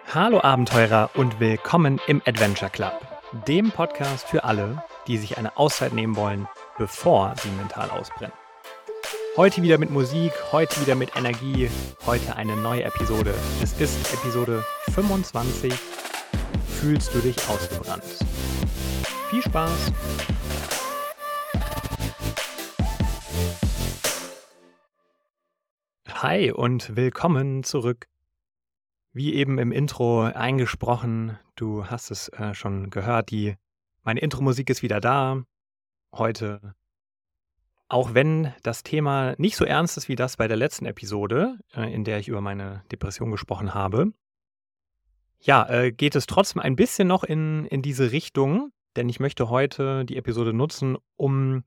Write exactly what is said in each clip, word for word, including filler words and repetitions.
Hallo Abenteurer und willkommen im Adventure Club, dem Podcast für alle, die sich eine Auszeit nehmen wollen, bevor sie mental ausbrennen. Heute wieder mit Musik, heute wieder mit Energie, heute eine neue Episode. Es ist Episode fünfundzwanzig. Fühlst du dich ausgebrannt? Viel Spaß! Hi und willkommen zurück. Wie eben im Intro eingesprochen, du hast es äh, schon gehört, die, meine Intro-Musik ist wieder da. Heute, auch wenn das Thema nicht so ernst ist wie das bei der letzten Episode, äh, in der ich über meine Depression gesprochen habe, ja, äh, geht es trotzdem ein bisschen noch in, in diese Richtung, denn ich möchte heute die Episode nutzen, um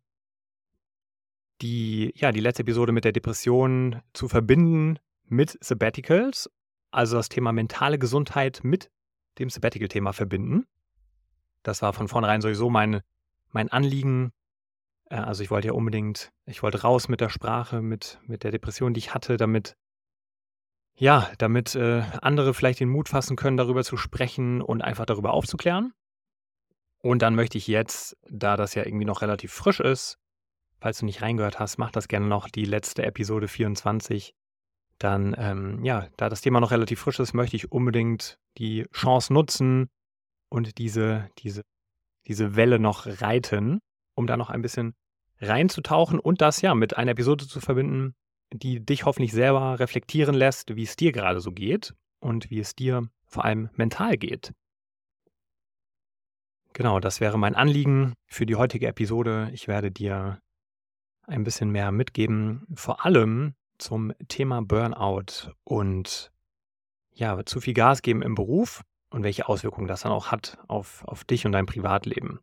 die, ja, die letzte Episode mit der Depression zu verbinden mit Sabbaticals. Also das Thema mentale Gesundheit mit dem Sabbatical-Thema verbinden. Das war von vornherein sowieso mein, mein Anliegen. Äh, Also ich wollte ja unbedingt, ich wollte raus mit der Sprache, mit, mit der Depression, die ich hatte, damit, ja, damit äh, andere vielleicht den Mut fassen können, darüber zu sprechen und einfach darüber aufzuklären. Und dann möchte ich jetzt, da das ja irgendwie noch relativ frisch ist, falls du nicht reingehört hast, mach das gerne noch, die letzte Episode vierundzwanzig. Dann, ähm, ja, da das Thema noch relativ frisch ist, möchte ich unbedingt die Chance nutzen und diese, diese, diese Welle noch reiten, um da noch ein bisschen reinzutauchen und das ja mit einer Episode zu verbinden, die dich hoffentlich selber reflektieren lässt, wie es dir gerade so geht und wie es dir vor allem mental geht. Genau, das wäre mein Anliegen für die heutige Episode. Ich werde dir ein bisschen mehr mitgeben, vor allem zum Thema Burnout und ja, zu viel Gas geben im Beruf und welche Auswirkungen das dann auch hat auf, auf dich und dein Privatleben.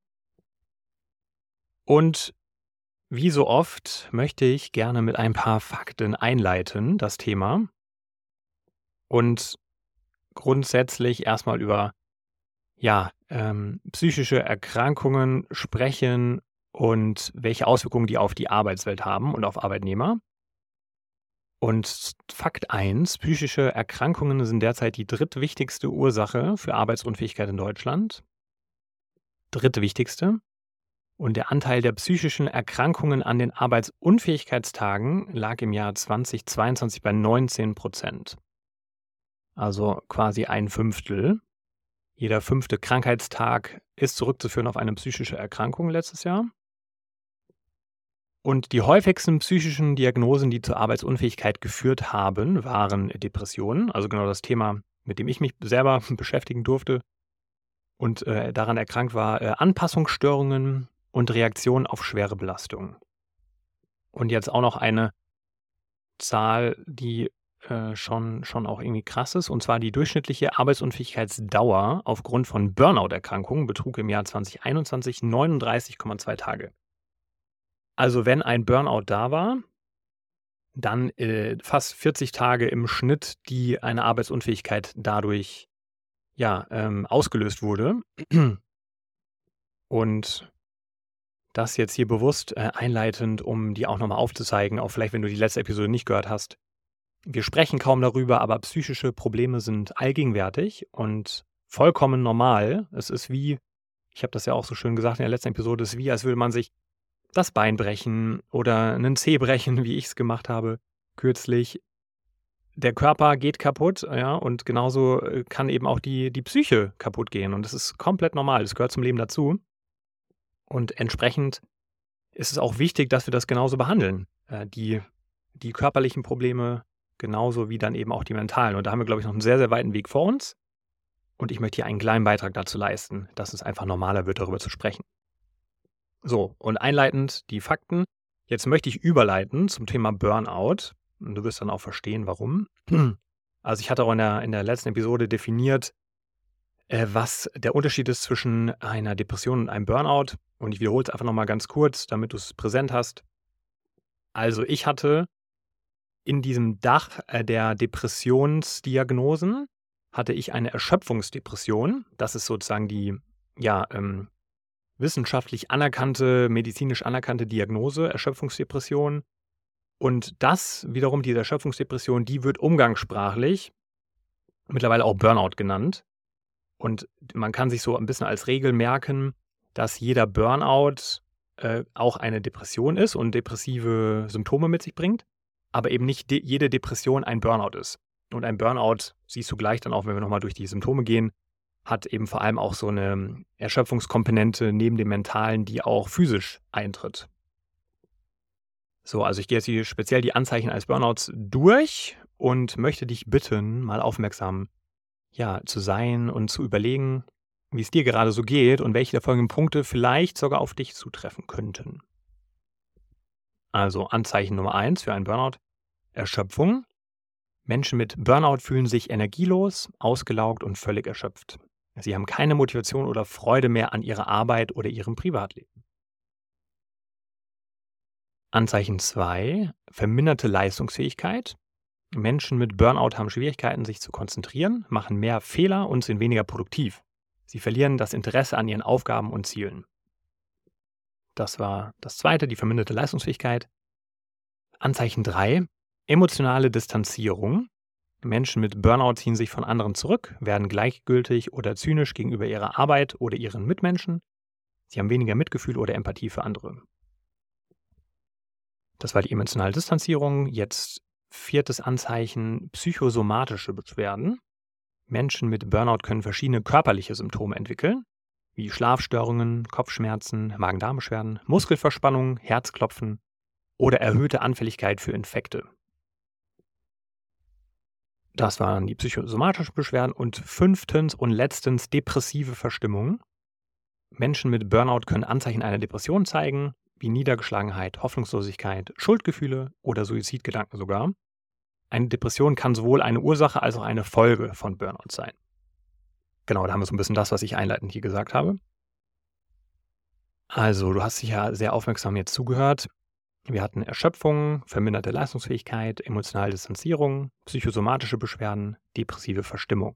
Und wie so oft möchte ich gerne mit ein paar Fakten einleiten, das Thema, und grundsätzlich erstmal über ja, ähm, psychische Erkrankungen sprechen und welche Auswirkungen die auf die Arbeitswelt haben und auf Arbeitnehmer. Und Fakt eins: Psychische Erkrankungen sind derzeit die drittwichtigste Ursache für Arbeitsunfähigkeit in Deutschland. Drittwichtigste. Und der Anteil der psychischen Erkrankungen an den Arbeitsunfähigkeitstagen lag im Jahr zweitausendzweiundzwanzig bei neunzehn Prozent. Also quasi ein Fünftel. Jeder fünfte Krankheitstag ist zurückzuführen auf eine psychische Erkrankung letztes Jahr. Und die häufigsten psychischen Diagnosen, die zur Arbeitsunfähigkeit geführt haben, waren Depressionen. Also genau das Thema, mit dem ich mich selber beschäftigen durfte und äh, daran erkrankt war, äh, Anpassungsstörungen und Reaktionen auf schwere Belastungen. Und jetzt auch noch eine Zahl, die äh, schon, schon auch irgendwie krass ist, und zwar die durchschnittliche Arbeitsunfähigkeitsdauer aufgrund von Burnout-Erkrankungen betrug im Jahr zweitausendeinundzwanzig neununddreißig Komma zwei Tage. Also wenn ein Burnout da war, dann äh, fast vierzig Tage im Schnitt, die eine Arbeitsunfähigkeit dadurch ja, ähm, ausgelöst wurde. Und das jetzt hier bewusst äh, einleitend, um die auch nochmal aufzuzeigen, auch vielleicht, wenn du die letzte Episode nicht gehört hast. Wir sprechen kaum darüber, aber psychische Probleme sind allgegenwärtig und vollkommen normal. Es ist wie, ich habe das ja auch so schön gesagt in der letzten Episode, es ist wie, als würde man sich das Bein brechen oder einen Zeh brechen, wie ich es gemacht habe kürzlich. Der Körper geht kaputt, ja, und genauso äh, kann eben auch die, die Psyche kaputt gehen. Und das ist komplett normal, das gehört zum Leben dazu. Und entsprechend ist es auch wichtig, dass wir das genauso behandeln. Äh, die, die körperlichen Probleme genauso wie dann eben auch die mentalen. Und da haben wir, glaube ich, noch einen sehr, sehr weiten Weg vor uns. Und ich möchte hier einen kleinen Beitrag dazu leisten, dass es einfach normaler wird, darüber zu sprechen. So, und einleitend die Fakten. Jetzt möchte ich überleiten zum Thema Burnout. Und du wirst dann auch verstehen, warum. Also ich hatte auch in der, in der letzten Episode definiert, äh, was der Unterschied ist zwischen einer Depression und einem Burnout. Und ich wiederhole es einfach nochmal ganz kurz, damit du es präsent hast. Also ich hatte in diesem Dach äh, der Depressionsdiagnosen, hatte ich eine Erschöpfungsdepression. Das ist sozusagen die, ja, ähm, wissenschaftlich anerkannte, medizinisch anerkannte Diagnose, Erschöpfungsdepression. Und das wiederum, diese Erschöpfungsdepression, die wird umgangssprachlich mittlerweile auch Burnout genannt. Und man kann sich so ein bisschen als Regel merken, dass jeder Burnout äh, auch eine Depression ist und depressive Symptome mit sich bringt, aber eben nicht de- jede Depression ein Burnout ist. Und ein Burnout, siehst du gleich dann auch, wenn wir nochmal durch die Symptome gehen, hat eben vor allem auch so eine Erschöpfungskomponente neben dem Mentalen, die auch physisch eintritt. So, also ich gehe jetzt hier speziell die Anzeichen eines Burnouts durch und möchte dich bitten, mal aufmerksam ja, zu sein und zu überlegen, wie es dir gerade so geht und welche der folgenden Punkte vielleicht sogar auf dich zutreffen könnten. Also Anzeichen Nummer eins für einen Burnout: Erschöpfung. Menschen mit Burnout fühlen sich energielos, ausgelaugt und völlig erschöpft. Sie haben keine Motivation oder Freude mehr an ihrer Arbeit oder ihrem Privatleben. Anzeichen zwei: Verminderte Leistungsfähigkeit. Menschen mit Burnout haben Schwierigkeiten, sich zu konzentrieren, machen mehr Fehler und sind weniger produktiv. Sie verlieren das Interesse an ihren Aufgaben und Zielen. Das war das zweite, die verminderte Leistungsfähigkeit. Anzeichen drei: Emotionale Distanzierung. Menschen mit Burnout ziehen sich von anderen zurück, werden gleichgültig oder zynisch gegenüber ihrer Arbeit oder ihren Mitmenschen. Sie haben weniger Mitgefühl oder Empathie für andere. Das war die emotionale Distanzierung. Jetzt viertes Anzeichen: psychosomatische Beschwerden. Menschen mit Burnout können verschiedene körperliche Symptome entwickeln, wie Schlafstörungen, Kopfschmerzen, Magen-Darm-Beschwerden, Muskelverspannung, Herzklopfen oder erhöhte Anfälligkeit für Infekte. Das waren die psychosomatischen Beschwerden. Und fünftens und letztens depressive Verstimmung. Menschen mit Burnout können Anzeichen einer Depression zeigen, wie Niedergeschlagenheit, Hoffnungslosigkeit, Schuldgefühle oder Suizidgedanken sogar. Eine Depression kann sowohl eine Ursache als auch eine Folge von Burnout sein. Genau, da haben wir so ein bisschen das, was ich einleitend hier gesagt habe. Also, du hast sicher sehr aufmerksam jetzt zugehört. Wir hatten Erschöpfung, verminderte Leistungsfähigkeit, emotionale Distanzierung, psychosomatische Beschwerden, depressive Verstimmung.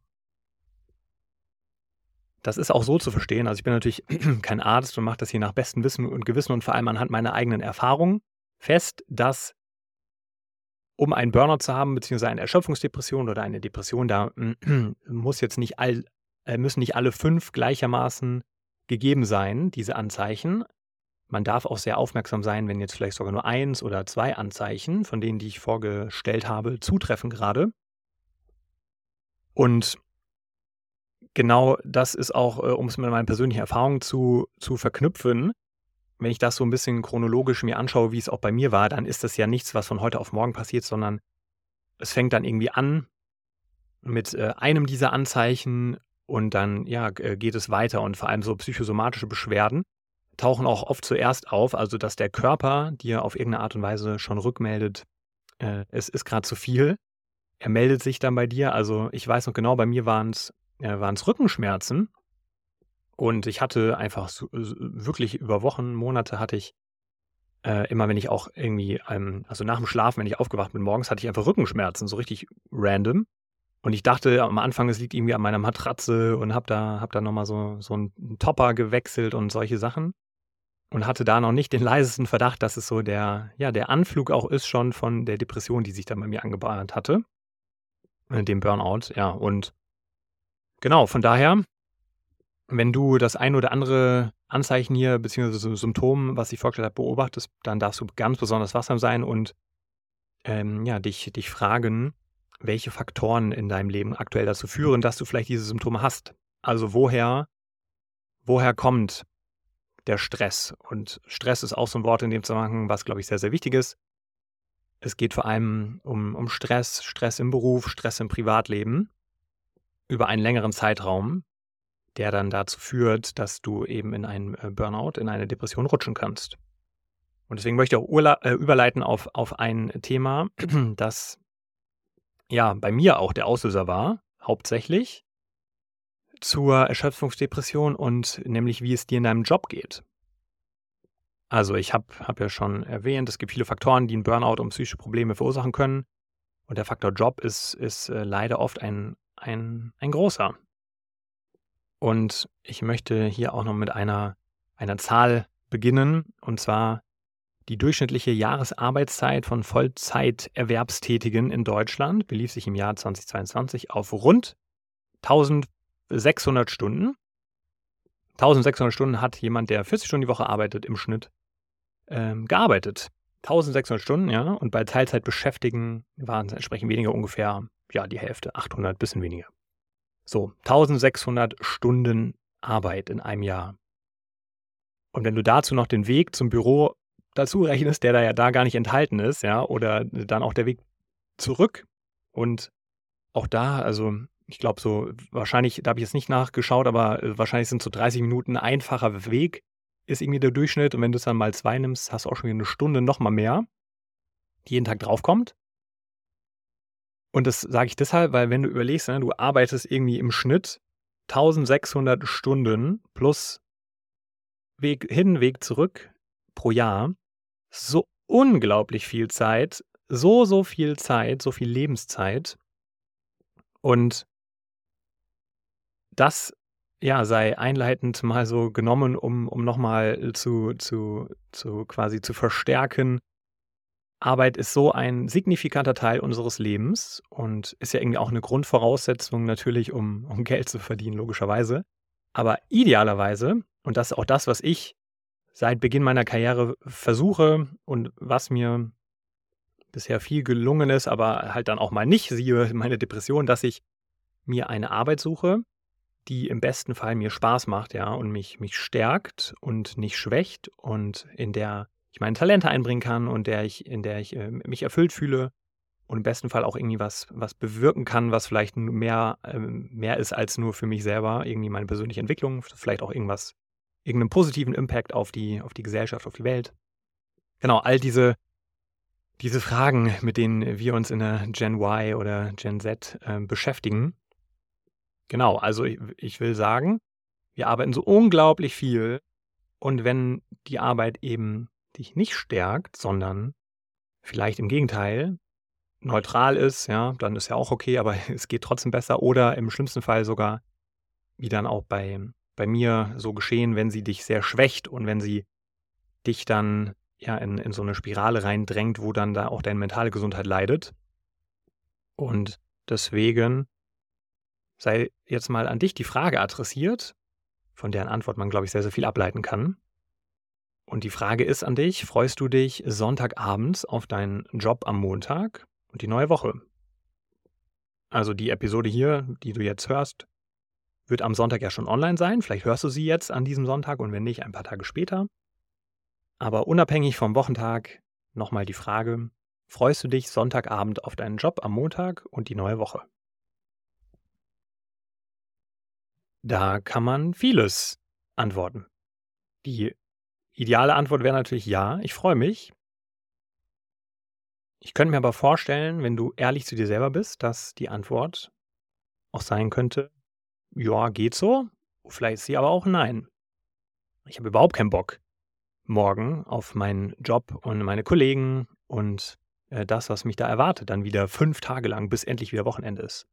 Das ist auch so zu verstehen. Also ich bin natürlich kein Arzt und mache das hier nach bestem Wissen und Gewissen und vor allem anhand meiner eigenen Erfahrungen fest, dass um einen Burnout zu haben, beziehungsweise eine Erschöpfungsdepression oder eine Depression, da muss jetzt nicht all, äh, müssen nicht alle fünf gleichermaßen gegeben sein, diese Anzeichen. Man darf auch sehr aufmerksam sein, wenn jetzt vielleicht sogar nur eins oder zwei Anzeichen von denen, die ich vorgestellt habe, zutreffen gerade. Und genau das ist auch, äh, um es mit meinen persönlichen Erfahrungen zu, zu verknüpfen, wenn ich das so ein bisschen chronologisch mir anschaue, wie es auch bei mir war, dann ist das ja nichts, was von heute auf morgen passiert, sondern es fängt dann irgendwie an mit äh, einem dieser Anzeichen und dann ja, g- äh, geht es weiter und vor allem so psychosomatische Beschwerden tauchen auch oft zuerst auf, also dass der Körper dir auf irgendeine Art und Weise schon rückmeldet, äh, es ist gerade zu viel. Er meldet sich dann bei dir. Also ich weiß noch genau, bei mir waren es äh, waren's Rückenschmerzen und ich hatte einfach so, so, wirklich über Wochen, Monate hatte ich äh, immer, wenn ich auch irgendwie, ähm, also nach dem Schlafen, wenn ich aufgewacht bin morgens, hatte ich einfach Rückenschmerzen, so richtig random. Und ich dachte am Anfang, es liegt irgendwie an meiner Matratze und habe da, hab da nochmal so, so einen Topper gewechselt und solche Sachen. Und hatte da noch nicht den leisesten Verdacht, dass es so der, ja, der Anflug auch ist schon von der Depression, die sich dann bei mir angebahnt hatte, äh, dem Burnout. Ja, und genau, von daher, wenn du das ein oder andere Anzeichen hier, beziehungsweise Symptom, was ich vorgestellt habe, beobachtest, dann darfst du ganz besonders wachsam sein und ähm, ja, dich, dich fragen, welche Faktoren in deinem Leben aktuell dazu führen, dass du vielleicht diese Symptome hast. Also woher, woher kommt der Stress? Und Stress ist auch so ein Wort in dem Zusammenhang, was, glaube ich, sehr, sehr wichtig ist. Es geht vor allem um, um Stress, Stress im Beruf, Stress im Privatleben über einen längeren Zeitraum, der dann dazu führt, dass du eben in einen äh, Burnout, in eine Depression rutschen kannst. Und deswegen möchte ich auch urla äh, überleiten auf, auf ein Thema, das ja bei mir auch der Auslöser war, hauptsächlich zur Erschöpfungsdepression und nämlich wie es dir in deinem Job geht. Also ich habe hab ja schon erwähnt, es gibt viele Faktoren, die einen Burnout und psychische Probleme verursachen können. Und der Faktor Job ist, ist äh, leider oft ein, ein, ein großer. Und ich möchte hier auch noch mit einer, einer Zahl beginnen. Und zwar die durchschnittliche Jahresarbeitszeit von Vollzeiterwerbstätigen in Deutschland belief sich im Jahr zweitausendzweiundzwanzig auf rund tausendsechshundert Stunden. tausendsechshundert Stunden hat jemand, der vierzig Stunden die Woche arbeitet, im Schnitt ähm, gearbeitet. tausendsechshundert Stunden, ja, und bei Teilzeitbeschäftigten waren es entsprechend weniger, ungefähr, ja, die Hälfte, achthundert, bisschen weniger. So, tausendsechshundert Stunden Arbeit in einem Jahr. Und wenn du dazu noch den Weg zum Büro dazu rechnest, der da ja da gar nicht enthalten ist, ja, oder dann auch der Weg zurück und auch da, also ich glaube so, wahrscheinlich, da habe ich jetzt nicht nachgeschaut, aber äh, wahrscheinlich sind so dreißig Minuten einfacher Weg, ist irgendwie der Durchschnitt. Und wenn du es dann mal zwei nimmst, hast du auch schon wieder eine Stunde noch mal mehr, die jeden Tag draufkommt. Und das sage ich deshalb, weil wenn du überlegst, ne, du arbeitest irgendwie im Schnitt tausendsechshundert Stunden plus Weg hin, Weg zurück pro Jahr, so unglaublich viel Zeit, so, so viel Zeit, so viel Lebenszeit. Und das, ja, sei einleitend mal so genommen, um um noch mal zu zu zu quasi zu verstärken. Arbeit ist so ein signifikanter Teil unseres Lebens und ist ja irgendwie auch 'ne Grundvoraussetzung natürlich, um um Geld zu verdienen, logischerweise. Aber idealerweise, und das ist auch das, was ich seit Beginn meiner Karriere versuche und was mir bisher viel gelungen ist, aber halt dann auch mal nicht, siehe meine Depression, dass ich mir eine Arbeit suche, die im besten Fall mir Spaß macht, ja, und mich mich stärkt und nicht schwächt und in der ich meine Talente einbringen kann und der ich in der ich, ähm, mich erfüllt fühle und im besten Fall auch irgendwie was was bewirken kann, was vielleicht n mehr ähm, mehr ist als nur für mich selber, irgendwie meine persönliche Entwicklung, vielleicht auch irgendwas irgend 'nen positiven Impact auf die auf die Gesellschaft, auf die Welt. Genau, all diese diese Fragen, mit denen wir uns in der Gen Y oder Gen Z, ähm, beschäftigen. Genau, also i ich will sagen, wir arbeiten so unglaublich viel und wenn die Arbeit eben dich nicht stärkt, sondern vielleicht im Gegenteil neutral ist, ja, dann ist ja auch okay, aber es geht trotzdem besser oder im schlimmsten Fall sogar, wie dann auch bei bei mir so geschehen, wenn sie dich sehr schwächt und wenn sie dich dann, ja, in in so 'ne Spirale reindrängt, wo dann da auch deine mentale Gesundheit leidet. Und deswegen sei jetzt mal an dich die Frage adressiert, von deren Antwort man, glaube ich, sehr, sehr viel ableiten kann. Und die Frage ist an dich: Freust du dich Sonntagabends auf deinen Job am Montag und die neue Woche? Also, die Episode hier, die du jetzt hörst, wird am Sonntag ja schon online sein. Vielleicht hörst du sie jetzt an diesem Sonntag und wenn nicht, ein paar Tage später. Aber unabhängig vom Wochentag noch mal die Frage: Freust du dich Sonntagabend auf deinen Job am Montag und die neue Woche? Da kann man vieles antworten. Die ideale Antwort wäre natürlich: „Ja, ich freue mich.“ Ich könnte mir aber vorstellen, wenn du ehrlich zu dir selber bist, dass die Antwort auch sein könnte: „Ja, geht so.“ Vielleicht ist sie aber auch: „Nein. Ich habe überhaupt keinen Bock morgen auf meinen Job und meine Kollegen und, äh, das, was mich da erwartet, dann wieder fünf Tage lang, bis endlich wieder Wochenende ist.“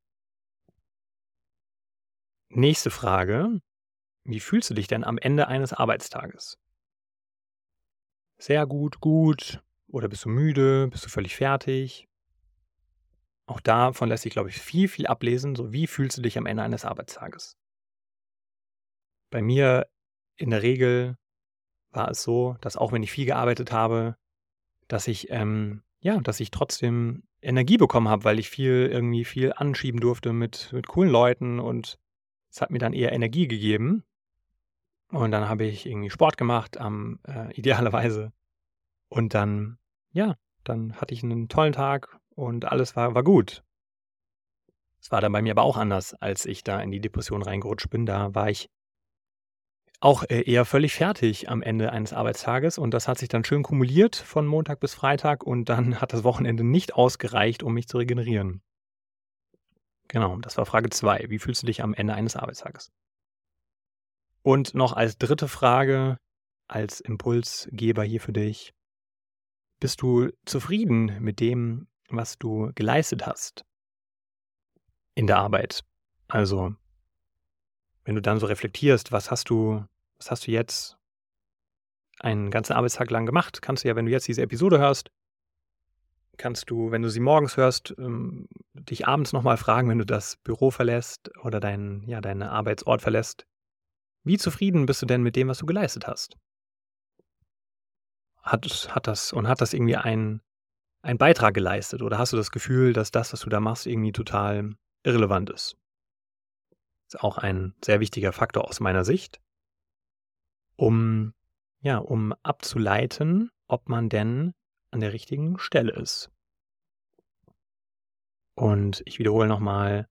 Nächste Frage: Wie fühlst du dich denn am Ende eines Arbeitstages? Sehr gut, gut oder bist du müde? Bist du völlig fertig? Auch davon lässt sich, glaube ich, viel, viel ablesen. So, wie fühlst du dich am Ende eines Arbeitstages? Bei mir in der Regel war es so, dass auch wenn ich viel gearbeitet habe, dass ich, ähm ja, dass ich trotzdem Energie bekommen habe, weil ich viel irgendwie viel anschieben durfte mit mit coolen Leuten und es hat mir dann eher Energie gegeben. Und dann habe ich irgendwie Sport gemacht, am äh, idealerweise. Und dann, ja, dann hatte ich 'nen tollen Tag und alles war war gut. Es war dann bei mir aber auch anders, als ich da in die Depression reingerutscht bin. Da war ich auch, äh, eher völlig fertig am Ende eines Arbeitstages und das hat sich dann schön kumuliert von Montag bis Freitag und dann hat das Wochenende nicht ausgereicht, um mich zu regenerieren. Genau, das war Frage zwei. Wie fühlst du dich am Ende eines Arbeitstages? Und noch als dritte Frage, als Impulsgeber hier für dich: Bist du zufrieden mit dem, was du geleistet hast in der Arbeit? Also, wenn du dann so reflektierst, was hast du was hast du jetzt einen ganzen Arbeitstag lang gemacht? Kannst du ja, wenn du jetzt diese Episode hörst kannst du, wenn du sie morgens hörst, ähm, dich abends nochmal fragen, wenn du das Büro verlässt oder deinen ja, deinen Arbeitsort verlässt: Wie zufrieden bist du denn mit dem, was du geleistet hast? Hat es hat das und hat das irgendwie einen einen Beitrag geleistet oder hast du das Gefühl, dass das, was du da machst, irgendwie total irrelevant ist? Ist auch ein sehr wichtiger Faktor aus meiner Sicht, um ja, um abzuleiten, ob man denn an der richtigen Stelle ist. Und ich wiederhole noch mal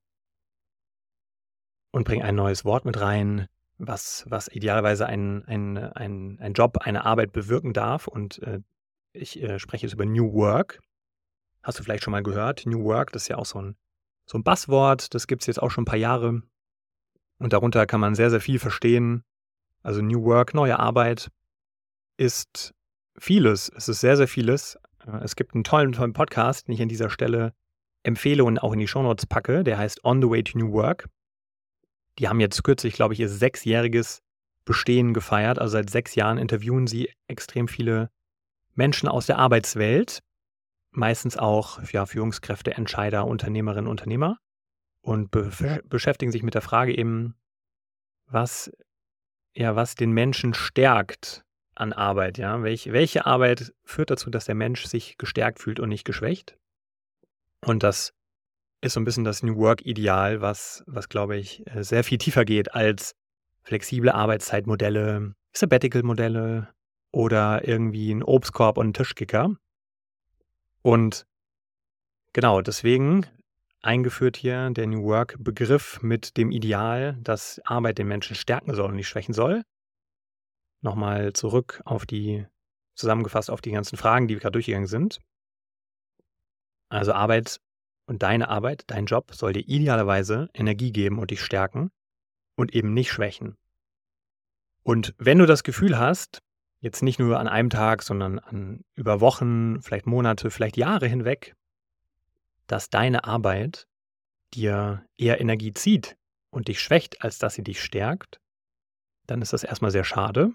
und bringe ein neues Wort mit rein, was was idealerweise ein ein ein ein Job, eine Arbeit bewirken darf und, äh, ich, äh, spreche jetzt über New Work. Hast du vielleicht schon mal gehört? New Work, das ist ja auch so 'n so 'n Buzzword, das gibt's jetzt auch schon 'n paar Jahre und darunter kann man sehr, sehr viel verstehen. Also, New Work, neue Arbeit ist vieles. Es ist sehr, sehr vieles. Äh, es gibt 'n tollen, tollen Podcast, den ich an dieser Stelle empfehle und auch in die Shownotes packe, der heißt „On the Way to New Work“. Die haben jetzt kürzlich, glaube ich, ihr sechsjähriges Bestehen gefeiert. Also, seit sechs Jahren interviewen sie extrem viele Menschen aus der Arbeitswelt, meistens auch, ja, Führungskräfte, Entscheider, Unternehmerinnen, Unternehmer und befe beschäftigen sich mit der Frage eben, was ja, was den Menschen stärkt an Arbeit, ja? Welch welche Arbeit führt dazu, dass der Mensch sich gestärkt fühlt und nicht geschwächt? Und das ist so 'n bisschen das New Work-Ideal, was was, glaube ich, äh, sehr viel tiefer geht als flexible Arbeitszeitmodelle, Sabbatical-Modelle oder irgendwie 'n Obstkorb und 'n Tischkicker. Und genau, deswegen eingeführt hier der New Work-Begriff mit dem Ideal, dass Arbeit den Menschen stärken soll und nicht schwächen soll. Noch mal zurück auf die zusammengefasst auf die ganzen Fragen, die wir grad durchgegangen sind. Also, Arbeit und deine Arbeit, dein Job soll dir idealerweise Energie geben und dich stärken und eben nicht schwächen. Und wenn du das Gefühl hast, jetzt nicht nur an einem Tag, sondern an über Wochen, vielleicht Monate, vielleicht Jahre hinweg, dass deine Arbeit dir eher Energie zieht und dich schwächt, als dass sie dich stärkt, dann ist das erst mal sehr schade.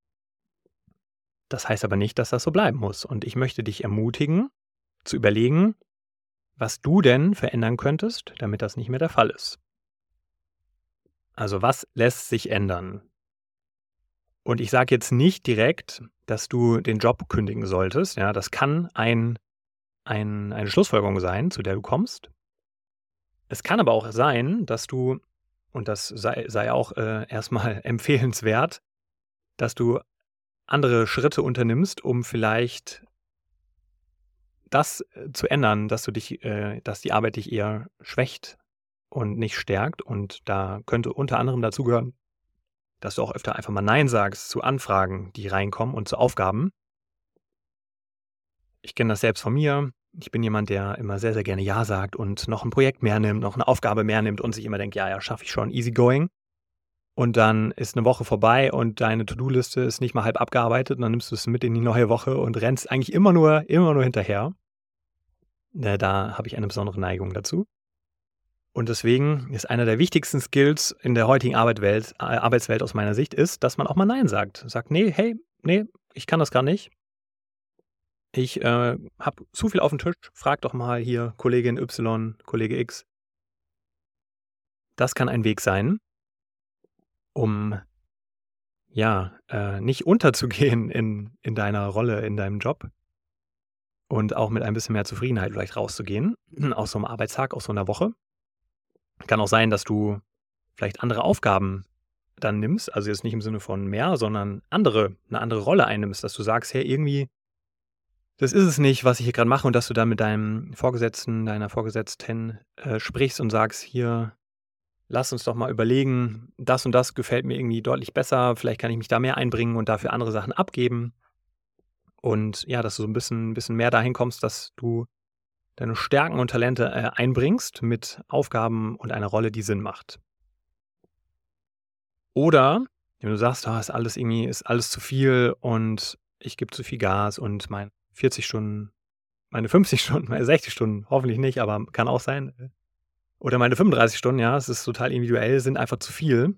Das heißt aber nicht, dass das so bleiben muss. Und ich möchte dich ermutigen, zu überlegen, was du denn verändern könntest, damit das nicht mehr der Fall ist. Also, was lässt sich ändern? Und ich sage jetzt nicht direkt, dass du den Job kündigen solltest, ja? Das kann ein ein eine Schlussfolgerung sein, zu der du kommst. Es kann aber auch sein, dass du und das sei sei auch, äh, erst mal empfehlenswert, dass du andere Schritte unternimmst, um vielleicht das, äh, zu ändern, dass du dich äh, dass die Arbeit dich eher schwächt und nicht stärkt. Und da könnte unter anderem dazugehören, dass du auch öfter einfach mal nein sagst zu Anfragen, die reinkommen und zu Aufgaben. Ich kenne das selbst von mir. Ich bin jemand, der immer sehr, sehr gerne ja sagt und noch 'n Projekt mehr nimmt, noch 'ne Aufgabe mehr nimmt und sich immer denkt: „Ja, ja, schaffe ich schon, easy going.“ Und dann ist 'ne Woche vorbei und deine To-do-Liste ist nicht mal halb abgearbeitet und dann nimmst du's mit in die neue Woche und rennst eigentlich immer nur immer nur hinterher. Ne, da habe ich eine besondere Neigung dazu. Und deswegen ist einer der wichtigsten Skills in der heutigen Arbeitwelt äh, Arbeitswelt aus meiner Sicht ist, dass man auch mal nein sagt. Sagt: „Ne, hey, ne, ich kann das grad nicht.“ Ich, äh, habe zu viel aufm Tisch. Frag doch mal hier Kollegin Y, Kollege X. Das kann ein Weg sein um ja, äh, nicht unterzugehen in in deiner Rolle, in deinem Job und auch mit ein bisschen mehr Zufriedenheit vielleicht rauszugehen aus so 'nem Arbeitstag, aus so 'ner Woche. Kann auch sein, dass du vielleicht andere Aufgaben dann nimmst, also jetzt nicht im Sinne von mehr, sondern andere 'ne andere Rolle einnimmst, dass du sagst: „Hey, irgendwie das ist es nicht, was ich hier grad mache“, und dass du dann mit deinem Vorgesetzten, deiner Vorgesetzten, äh, sprichst und sagst: „Hier, lass uns doch mal überlegen, das und das gefällt mir irgendwie deutlich besser. Vielleicht kann ich mich da mehr einbringen und dafür andere Sachen abgeben.“ Und ja, dass du so 'n bisschen bisschen mehr dahin kommst, dass du deine Stärken und Talente, äh, einbringst mit Aufgaben und einer Rolle, die Sinn macht. Oder wenn du sagst: „Ah, ist alles irgendwie ist alles zu viel und ich gebe zu viel Gas und mein vierzig Stunden meine fünfzig Stunden, meine sechzig Stunden, hoffentlich nicht, aber kann auch sein, äh, oder meine fünfunddreißig Stunden, ja, es ist total individuell, sind einfach zu viel.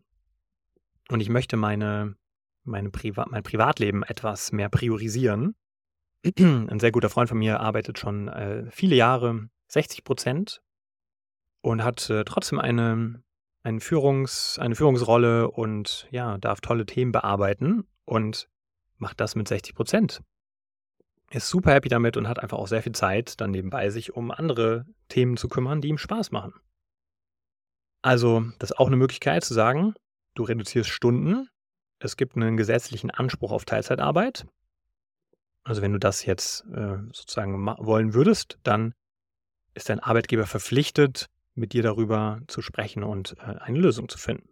Und ich möchte meine meine Priva mein Privatleben etwas mehr priorisieren. 'N sehr guter Freund von mir arbeitet schon, äh, viele Jahre sechzig Prozent und hat, äh, trotzdem eine ein Führungs eine Führungsrolle und, ja, darf tolle Themen bearbeiten und macht das mit sechzig Prozent. Ist super happy damit und hat einfach auch sehr viel Zeit dann nebenbei, sich um andere Themen zu kümmern, die ihm Spaß machen. Also, das ist auch 'ne Möglichkeit zu sagen, du reduzierst Stunden. Es gibt 'nen gesetzlichen Anspruch auf Teilzeitarbeit. Also, wenn du das jetzt, äh, sozusagen ma wollen würdest, dann ist dein Arbeitgeber verpflichtet, mit dir darüber zu sprechen und, äh, eine Lösung zu finden.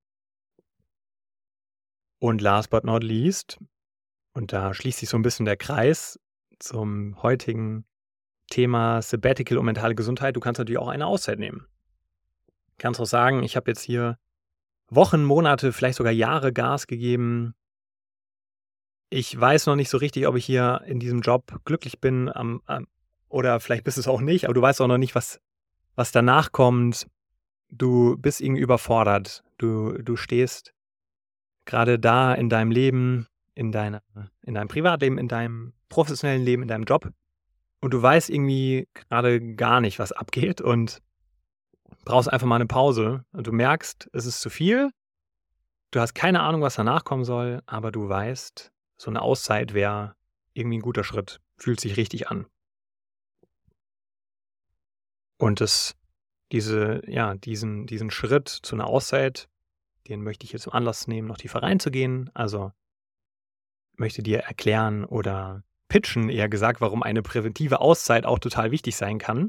Und last but not least, und da schließt sich so 'n bisschen der Kreis zum heutigen Thema Sabbatical und mentale Gesundheit. Du kannst natürlich auch eine Auszeit nehmen. Kannst auch sagen: „Ich habe jetzt hier Wochen, Monate, vielleicht sogar Jahre Gas gegeben. Ich weiß noch nicht so richtig, ob ich hier in diesem Job glücklich bin, am am oder vielleicht bist du's auch nicht, aber du weißt auch noch nicht, was was danach kommt. Du bist irgendwie überfordert. Du du stehst grade da in deinem Leben, in deiner in deinem Privatleben, in deinem professionellen Leben, in deinem Job und du weißt irgendwie grade gar nicht, was abgeht und brauchst einfach mal 'ne Pause und du merkst, es ist zu viel. Du hast keine Ahnung, was danach kommen soll, aber du weißt, so 'ne Auszeit wäre irgendwie 'n guter Schritt. Fühlt sich richtig an. Und das diese ja, diesen diesen Schritt zu 'ner Auszeit, den möchte ich jetzt zum Anlass nehmen, noch tiefer reinzugehen. Also möchte dir erklären oder pitchen, eher gesagt, warum eine präventive Auszeit auch total wichtig sein kann.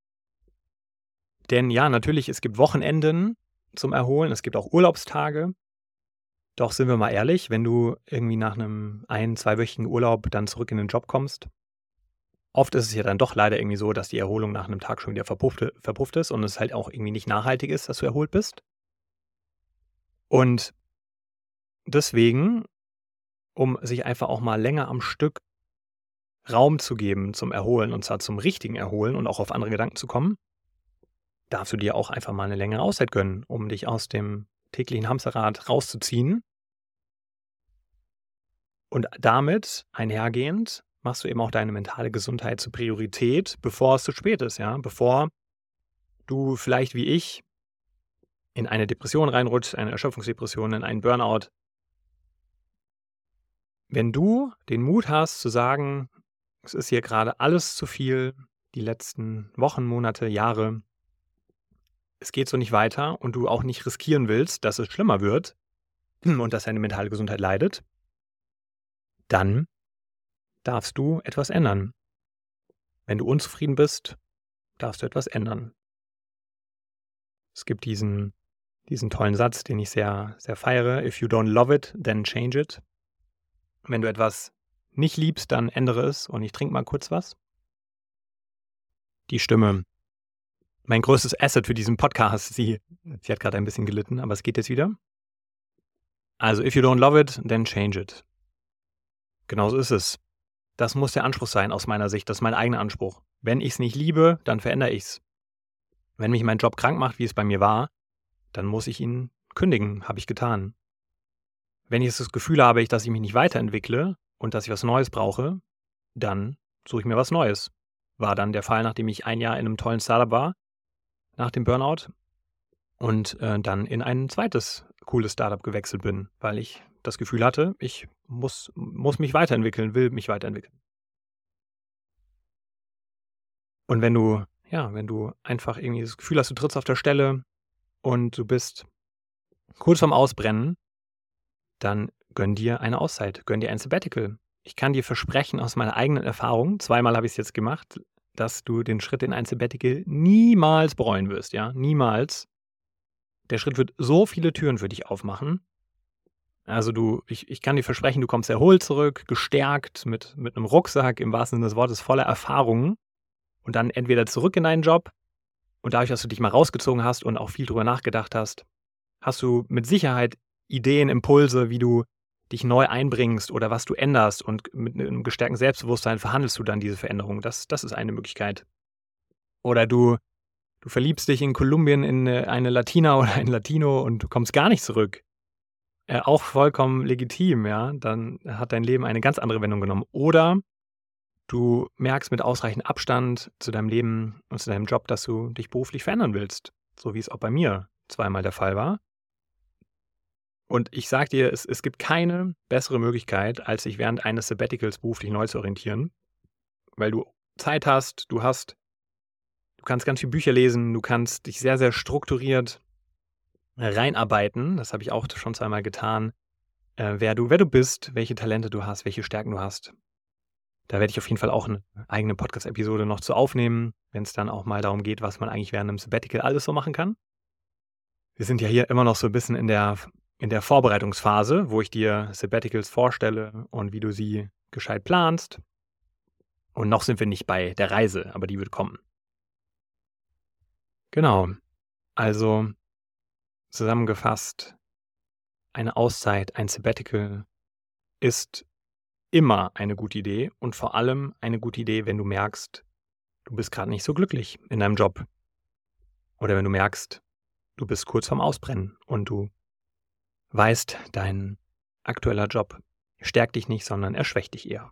Denn ja, natürlich, es gibt Wochenenden zum Erholen, es gibt auch Urlaubstage. Doch sind wir mal ehrlich, wenn du irgendwie nach 'nem ein zweiwöchigen Urlaub dann zurück in den Job kommst oft ist es ja dann doch leider irgendwie so, dass die Erholung nach 'nem Tag schon wieder verpuffte verpufft ist und es halt auch irgendwie nicht nachhaltig ist, dass du erholt bist. Und deswegen, um sich einfach auch mal länger am Stück Raum zu geben zum Erholen und zwar zum richtigen Erholen und auch auf andere Gedanken zu kommen darfst du dir auch einfach mal 'ne längere Auszeit gönnen, um dich aus dem täglichen Hamsterrad rauszuziehen. Und damit einhergehend machst du eben auch deine mentale Gesundheit zur Priorität, bevor es zu spät ist, ja? Bevor du vielleicht wie ich in eine Depression reinrutschst, eine Erschöpfungsdepression, in einen Burnout. Wenn du den Mut hast zu sagen: „Es ist hier grade alles zu viel, die letzten Wochen, Monate, Jahre“ „es geht so nicht weiter“ und du auch nicht riskieren willst, dass es schlimmer wird und dass deine mentale Gesundheit leidet dann darfst du etwas ändern. Wenn du unzufrieden bist, darfst du etwas ändern. Es gibt diesen diesen tollen Satz, den ich sehr, sehr feiere: „If you don't love it, then change it.“ Wenn du etwas nicht liebst, dann ändere es und ich trinke mal kurz was. Die Stimme. Mein größtes Asset für diesen Podcast. Sie sie hat grade ein bisschen gelitten, aber es geht jetzt wieder. Also: „If you don't love it, then change it.“ Genauso ist es. Das muss der Anspruch sein aus meiner Sicht. Das ist mein eigener Anspruch. Wenn ich's nicht liebe, dann verändere ich's. Wenn mich mein Job krank macht, wie es bei mir war, dann muss ich ihn kündigen, habe ich getan. Wenn ich jetzt das Gefühl habe, ich dass ich mich nicht weiterentwickle und dass ich was Neues brauche, dann suche ich mir was Neues. War dann der Fall, nachdem ich ein Jahr in 'nem tollen Start-up war, nach dem Burnout und, äh, dann in ein zweites cooles Start-up gewechselt bin, weil ich das Gefühl hatte, ich muss muss mich weiterentwickeln, will mich weiterentwickeln. Und wenn du ja, wenn du einfach irgendwie das Gefühl hast, du trittst auf der Stelle und du bist kurz vorm Ausbrennen, dann gönn dir eine Auszeit, gönn dir ein Sabbatical. Ich kann dir versprechen aus meiner eigenen Erfahrung, zweimal habe ich's jetzt gemacht, dass du den Schritt in ein Sabbatical niemals bereuen wirst, ja, niemals. Der Schritt wird so viele Türen für dich aufmachen. Also, du ich ich kann dir versprechen, du kommst erholt zurück, gestärkt mit mit 'nem Rucksack im wahrsten Sinne des Wortes voller Erfahrungen und dann entweder zurück in deinen Job und dadurch, dass du dich mal rausgezogen hast und auch viel drüber nachgedacht hast, hast du mit Sicherheit Ideen, Impulse, wie du dich neu einbringst oder was du änderst und mit 'nem gestärkten Selbstbewusstsein verhandelst du dann diese Veränderung. Das das ist eine Möglichkeit. Oder du du verliebst dich in Kolumbien in 'ne eine Latina oder einen Latino und du kommst gar nicht zurück. Äh, auch vollkommen legitim, ja? Dann hat dein Leben eine ganz andere Wendung genommen. Oder Du merkst mit ausreichend Abstand zu deinem Leben und zu deinem Job, dass du dich beruflich verändern willst, so wie es auch bei mir zweimal der Fall war. Und ich sage dir, es es gibt keine bessere Möglichkeit, als sich während eines Sabbaticals beruflich neu zu orientieren, weil du Zeit hast, du hast du kannst ganz viele Bücher lesen, du kannst dich sehr, sehr strukturiert reinarbeiten. Das habe ich auch schon zweimal getan, äh, wer du wer du bist, welche Talente du hast, welche Stärken du hast. Da werde ich auf jeden Fall auch 'ne eigene Podcast-Episode noch zu aufnehmen, wenn's dann auch mal darum geht, was man eigentlich während 'nem Sabbatical alles so machen kann. Wir sind ja hier immer noch so 'n bisschen in der F in der Vorbereitungsphase, wo ich dir Sabbaticals vorstelle und wie du sie gescheit planst. Und noch sind wir nicht bei der Reise, aber die wird kommen. Genau. Also, zusammengefasst, eine Auszeit, ein Sabbatical ist immer eine gute Idee und vor allem eine gute Idee, wenn du merkst, du bist grad nicht so glücklich in deinem Job. Oder wenn du merkst, du bist kurz vorm Ausbrennen und du weißt, dein aktueller Job stärkt dich nicht, sondern er schwächt dich eher.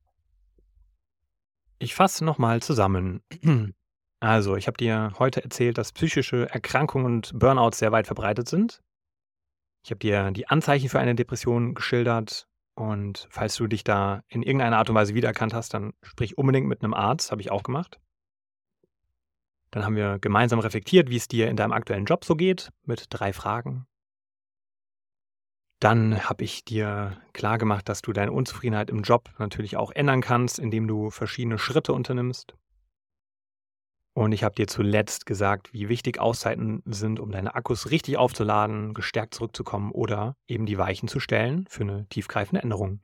Ich fasse noch mal zusammen. Also, ich habe dir heute erzählt, dass psychische Erkrankungen und Burnouts sehr weit verbreitet sind. Ich habe dir die Anzeichen für eine Depression geschildert und falls du dich da in irgendeiner Art und Weise wiedererkannt hast, dann sprich unbedingt mit 'nem Arzt, habe ich auch gemacht. Dann haben wir gemeinsam reflektiert, wie's dir in deinem aktuellen Job so geht, mit drei Fragen. Dann habe ich dir klargemacht, dass du deine Unzufriedenheit im Job natürlich auch ändern kannst, indem du verschiedene Schritte unternimmst. Und ich habe dir zuletzt gesagt, wie wichtig Auszeiten sind, um deine Akkus richtig aufzuladen, gestärkt zurückzukommen oder eben die Weichen zu stellen für 'ne tiefgreifende Änderung.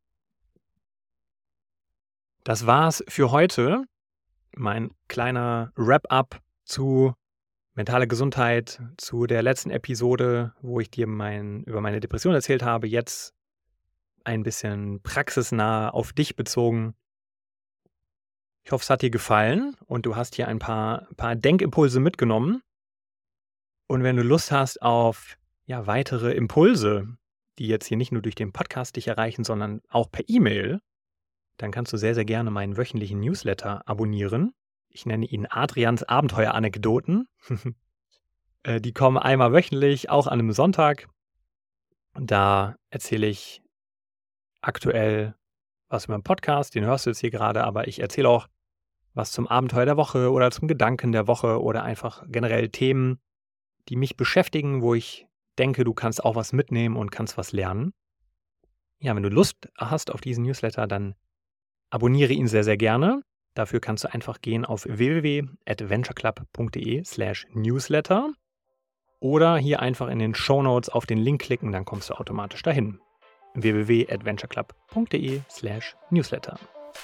Das war's für heute. Mein kleiner Wrap-up zu mentaler Gesundheit, zu der letzten Episode, wo ich dir mein über meine Depression erzählt habe, jetzt ein bisschen praxisnah auf dich bezogen. Ich hoffe, es hat dir gefallen und du hast hier ein paar paar Denkimpulse mitgenommen. Und wenn du Lust hast auf, ja, weitere Impulse, die jetzt hier nicht nur durch den Podcast dich erreichen, sondern auch per E-Mail, dann kannst du sehr, sehr gerne meinen wöchentlichen Newsletter abonnieren. Ich nenne ihn Adrians Abenteuer-Anekdoten. Äh, die kommen einmal wöchentlich, auch an 'nem Sonntag. Da erzähle ich aktuell was über 'n Podcast, den hörst du jetzt hier grade, aber ich erzähle auch was zum Abenteuer der Woche oder zum Gedanken der Woche oder einfach generell Themen, die mich beschäftigen, wo ich denke, du kannst auch was mitnehmen und kannst was lernen. Ja, wenn du Lust hast auf diesen Newsletter, dann abonniere ihn sehr, sehr gerne. Dafür kannst du einfach gehen auf w w w punkt adventureclub punkt de slash newsletter oder hier einfach in den Shownotes auf den Link klicken, dann kommst du automatisch dahin. w w w punkt adventureclub punkt de slash newsletter.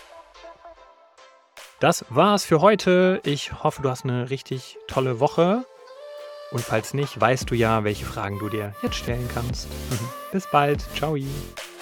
Das war's für heute. Ich hoffe, du hast 'ne richtig tolle Woche. Und falls nicht, weißt du ja, welche Fragen du dir jetzt stellen kannst. Bis bald. Tschau.